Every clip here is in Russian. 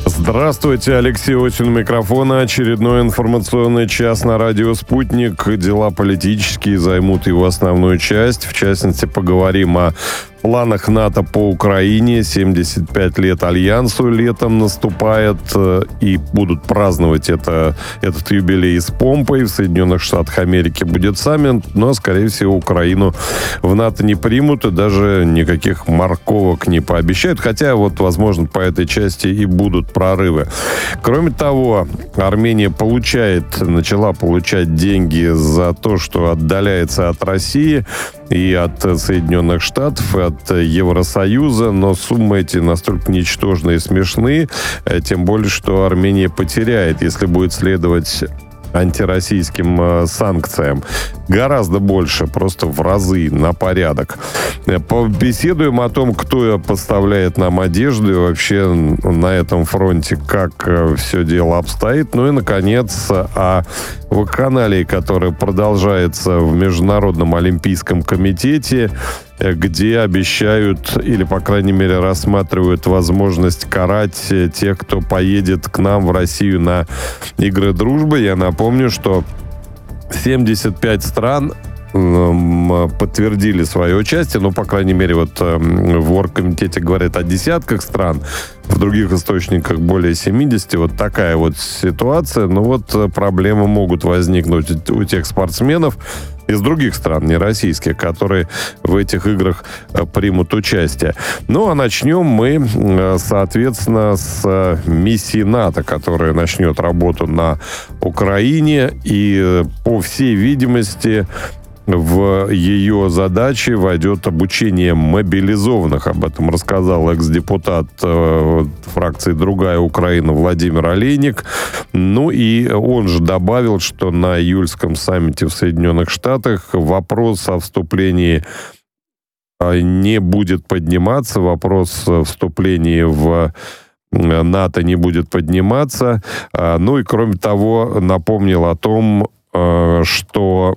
Здравствуйте, Алексей Осин у микрофона. Очередной информационный час на радио «Спутник». Дела политические займут его основную часть. В частности, поговорим о планах НАТО по Украине. 75 лет Альянсу летом наступает, и будут праздновать этот юбилей с помпой. В Соединенных Штатах Америки будет саммит, но, скорее всего, Украину в НАТО не примут и даже никаких морковок не пообещают. Хотя, возможно, по этой части и будут прорывы. Кроме того, Армения начала получать деньги за то, что отдаляется от России и от Соединенных Штатов, и от Евросоюза, но суммы эти настолько ничтожные и смешные, тем более, что Армения потеряет, если будет следовать антироссийским санкциям. Гораздо больше, просто в разы, на порядок. Побеседуем о том, кто поставляет нам одежду и вообще на этом фронте, как все дело обстоит. Ну и, наконец, о вакханалии, которая продолжается в Международном олимпийском комитете, где обещают, или, по крайней мере, рассматривают возможность карать тех, кто поедет к нам в Россию на Игры дружбы. Я напомню, что 75 стран подтвердили свое участие, по крайней мере, в Оргкомитете говорят о десятках стран, в других источниках более 70. Такая ситуация. Но проблемы могут возникнуть у тех спортсменов из других стран, не российских, которые в этих играх примут участие. Ну, а начнем мы, соответственно, с миссии НАТО, которая начнет работу на Украине. И, по всей видимости, в ее задачи войдет обучение мобилизованных. Об этом рассказал экс-депутат фракции «Другая Украина» Владимир Олейник. Ну и он же добавил, что на июльском саммите в Соединенных Штатах вопрос о вступлении не будет подниматься, вопрос о вступлении в НАТО не будет подниматься. Ну и, кроме того, напомнил о том, что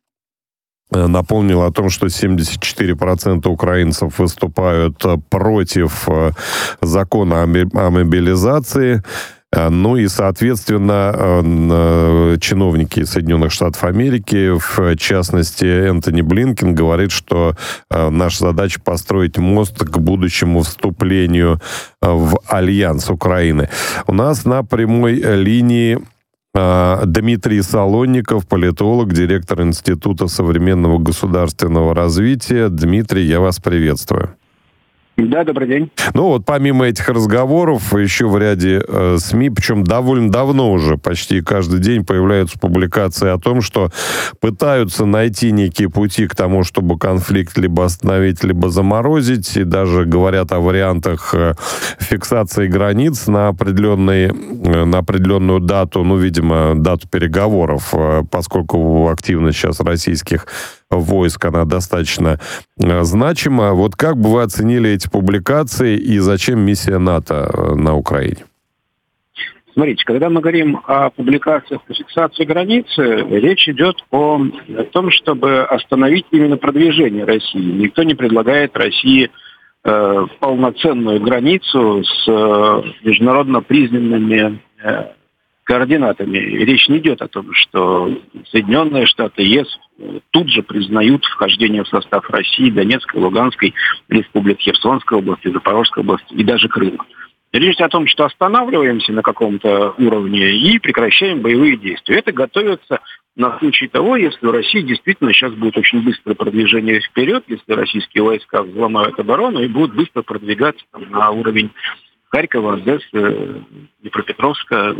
74% украинцев выступают против закона о мобилизации. Ну и, соответственно, чиновники Соединенных Штатов Америки, в частности, Энтони Блинкен, говорит, что наша задача построить мост к будущему вступлению в Альянс Украины. У нас на прямой линии Дмитрий Солонников, политолог, директор Института современного государственного развития. Дмитрий, я вас приветствую. Да, добрый день. Помимо этих разговоров, еще в ряде СМИ, причем довольно давно уже, почти каждый день появляются публикации о том, что пытаются найти некие пути к тому, чтобы конфликт либо остановить, либо заморозить, и даже говорят о вариантах фиксации границ на определенную дату, видимо, дату переговоров, поскольку активность сейчас российских войск, она достаточно значима. Как бы вы оценили эти публикации и зачем миссия НАТО на Украине? Смотрите, когда мы говорим о публикациях по фиксации границы, речь идет о том, чтобы остановить именно продвижение России. Никто не предлагает России полноценную границу с международно признанными координатами. Речь не идет о том, что Соединенные Штаты, ЕС тут же признают вхождение в состав России Донецкой, Луганской республик, Херсонской области, Запорожской области и даже Крыма. Речь о том, что останавливаемся на каком-то уровне и прекращаем боевые действия. Это готовится на случай того, если у России действительно сейчас будет очень быстрое продвижение вперед, если российские войска взломают оборону и будут быстро продвигаться на уровень Харькова, Одессы, Днепропетровска,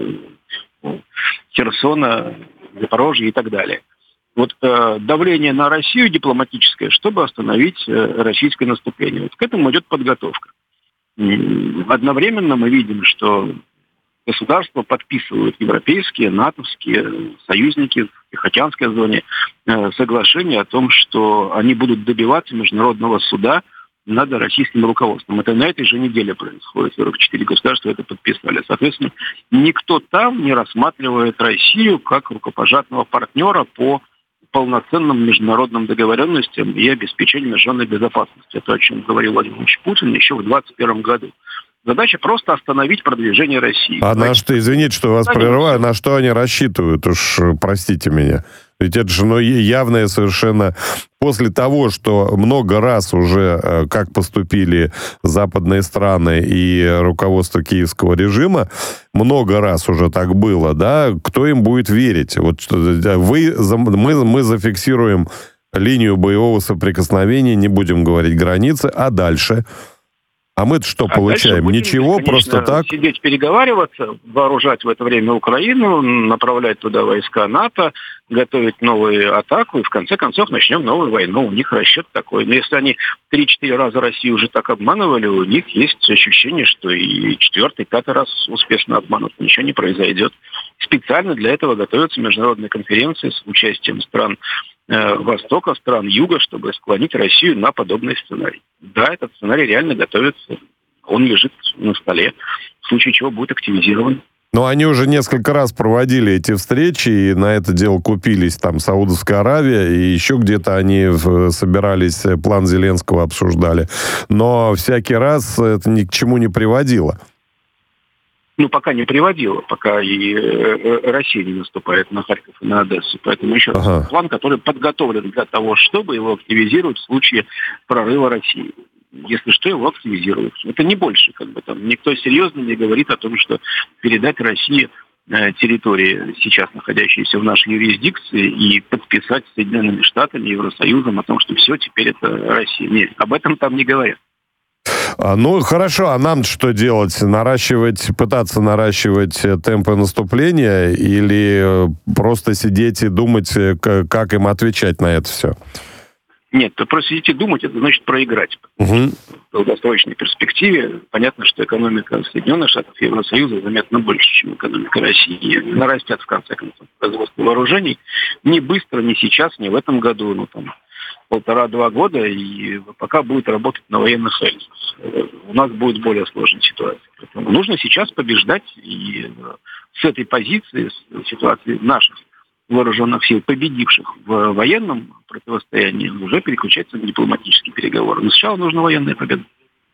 Херсона, Запорожья и так далее. Давление на Россию дипломатическое, чтобы остановить российское наступление. К этому идет подготовка. Одновременно мы видим, что государства подписывают европейские, натовские союзники в Тихоокеанской зоне соглашение о том, что они будут добиваться международного суда над российским руководством. Это на этой же неделе происходит. 44 государства это подписали. Соответственно, никто там не рассматривает Россию как рукопожатного партнера по полноценным международным договоренностям и обеспечению международной безопасности. Это о чем говорил Владимир Ильич Путин еще в 2021 году. Задача просто остановить продвижение России. А на что, извините, что вас прерываю, на что они рассчитывают, уж простите меня. Ведь это же явное совершенно... После того, что много раз уже, как поступили западные страны и руководство киевского режима, много раз уже так было, да, кто им будет верить? Вот мы зафиксируем линию боевого соприкосновения, не будем говорить границы, а дальше... А мы-то что получаем? Будем, ничего, конечно, просто так? Сидеть, переговариваться, вооружать в это время Украину, направлять туда войска НАТО, готовить новую атаку, и в конце концов начнем новую войну. У них расчет такой. Но если они 3-4 раза Россию уже так обманывали, у них есть ощущение, что и 4-й, 5-й раз успешно обманут. Ничего не произойдет. Специально для этого готовятся международные конференции с участием стран Востока, стран Юга, чтобы склонить Россию на подобный сценарий. Да, этот сценарий реально готовится. Он лежит на столе, в случае чего будет активизирован. Но они уже несколько раз проводили эти встречи, и на это дело купились там Саудовская Аравия, и еще где-то они собирались, план Зеленского обсуждали. Но всякий раз это ни к чему не приводило. Ну, пока не приводило, пока и Россия не наступает на Харьков и на Одессу. Поэтому еще раз, план, который подготовлен для того, чтобы его активизировать в случае прорыва России. Если что, его активизируют. Это не больше, как бы там. Никто серьезно не говорит о том, что передать России территории, сейчас находящиеся в нашей юрисдикции, и подписать с Соединенными Штатами, Евросоюзом о том, что все, теперь это Россия. Нет, об этом там не говорят. Ну, хорошо, а нам что делать? Пытаться наращивать темпы наступления или просто сидеть и думать, как им отвечать на это все? Нет, просто сидеть и думать, это значит проиграть. В долгосрочной перспективе понятно, что экономика Соединенных Штатов и Евросоюза заметно больше, чем экономика России. Нарастят, в конце концов, производство вооружений. Не быстро, не сейчас, не в этом году, но там 1,5-2 года, и пока будет работать на военных рельсах. У нас будет более сложная ситуация. Поэтому нужно сейчас побеждать, и с этой позиции, с ситуации наших вооруженных сил, победивших в военном противостоянии, уже переключаться на дипломатические переговоры. Но сначала нужна военная победа.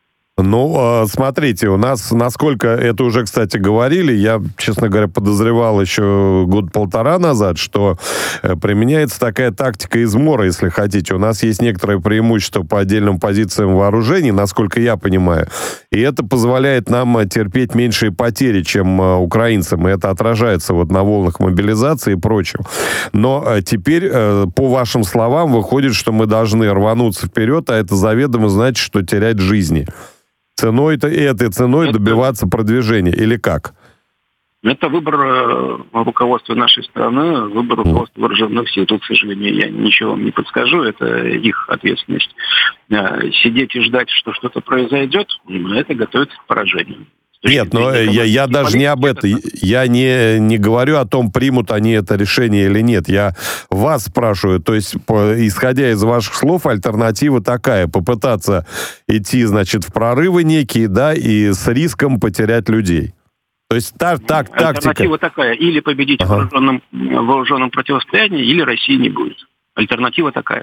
Ну, смотрите, у нас, насколько это уже, кстати, говорили, я, честно говоря, подозревал еще 1.5 назад, что применяется такая тактика измора, если хотите. У нас есть некоторое преимущество по отдельным позициям вооружений, насколько я понимаю, и это позволяет нам терпеть меньшие потери, чем украинцам, и это отражается вот на волнах мобилизации и прочем. Но теперь, по вашим словам, выходит, что мы должны рвануться вперед, а это заведомо значит, что терять жизни. Этой ценой добиваться продвижения, или как? Это выбор руководства нашей страны, выбор руководства вооруженных сил. Тут, к сожалению, я ничего вам не подскажу, это их ответственность. Сидеть и ждать, что что-то произойдет, это готовится к поражению. Нет, но я даже не об этом. Я не говорю о том, примут они это решение или нет. Я вас спрашиваю, то есть, исходя из ваших слов, альтернатива такая: попытаться идти, значит, в прорывы некие, да, и с риском потерять людей. То есть тактика. Альтернатива такая: или победить в вооруженном противостоянии, или России не будет. Альтернатива такая.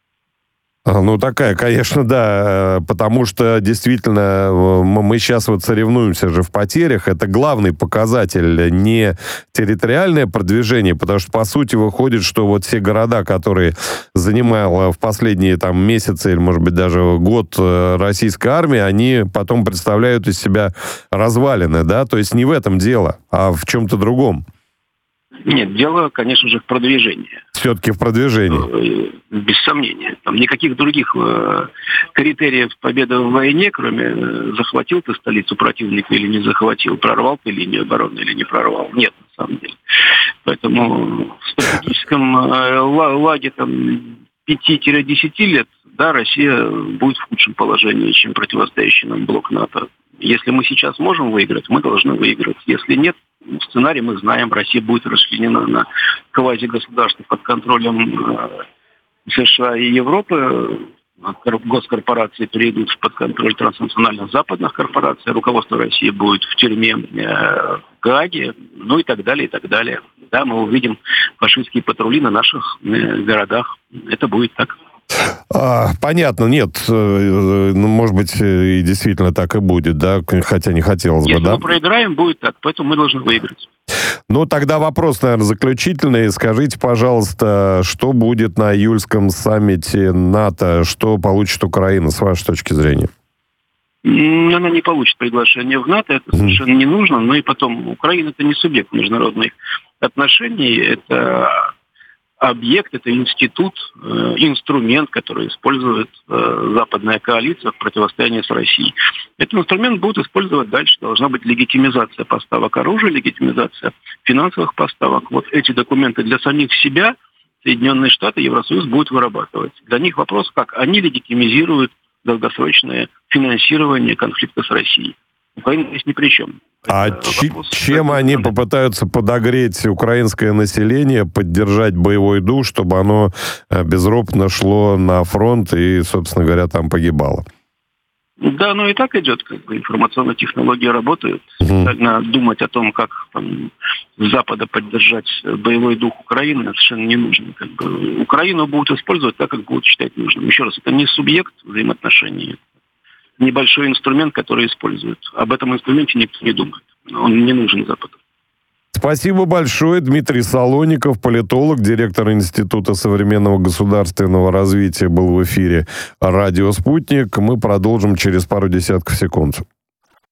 Ну, такая, конечно, да, потому что действительно мы сейчас вот соревнуемся же в потерях. Это главный показатель, не территориальное продвижение, потому что, по сути, выходит, что вот все города, которые занимала в последние там месяцы или, может быть, даже год российская армия, они потом представляют из себя развалины, да, то есть не в этом дело, а в чем-то другом. Нет, дело, конечно же, в продвижении. Все-таки в продвижении. Без сомнения. Там никаких других критериев победы в войне, кроме захватил ты столицу противника или не захватил, прорвал ты линию обороны или не прорвал. Нет, на самом деле. Поэтому в стратегическом лаге там 5-10 лет, да, Россия будет в худшем положении, чем противостоящий нам блок НАТО. Если мы сейчас можем выиграть, мы должны выиграть. Если нет, сценарий мы знаем, Россия будет расчленена на квазигосударства под контролем США и Европы. Госкорпорации перейдут под контроль транснациональных западных корпораций. Руководство России будет в тюрьме в Гааге, ну и так далее, и так далее. Да, мы увидим фашистские патрули на наших городах. Это будет так. Понятно, нет, может быть, и действительно так и будет, да, хотя не хотелось бы, да? Если мы проиграем, будет так, поэтому мы должны выиграть. Ну, тогда вопрос, наверное, заключительный. Скажите, пожалуйста, что будет на июльском саммите НАТО? Что получит Украина, с вашей точки зрения? Она не получит приглашение в НАТО, это совершенно не нужно. Но и потом, Украина – это не субъект международных отношений, это объект, это институт, инструмент, который использует западная коалиция в противостоянии с Россией. Этот инструмент будут использовать дальше. Должна быть легитимизация поставок оружия, легитимизация финансовых поставок. Вот эти документы для самих себя Соединенные Штаты, Евросоюз будут вырабатывать. Для них вопрос, как они легитимизируют долгосрочное финансирование конфликта с Россией. Украина здесь ни при чем. Чем они попытаются подогреть украинское население, поддержать боевой дух, чтобы оно безропотно шло на фронт и, собственно говоря, там погибало? Да, и так идет, информационные технологии работают. Надо думать о том, как с Запада поддержать боевой дух Украины, совершенно не нужно. Украину будут использовать так, как будут считать нужным. Еще раз, это не субъект взаимоотношений, небольшой инструмент, который используют. Об этом инструменте никто не думает. Он не нужен Западу. Спасибо большое. Дмитрий Солоников, политолог, директор Института современного государственного развития, был в эфире «Радио Спутник». Мы продолжим через пару десятков секунд.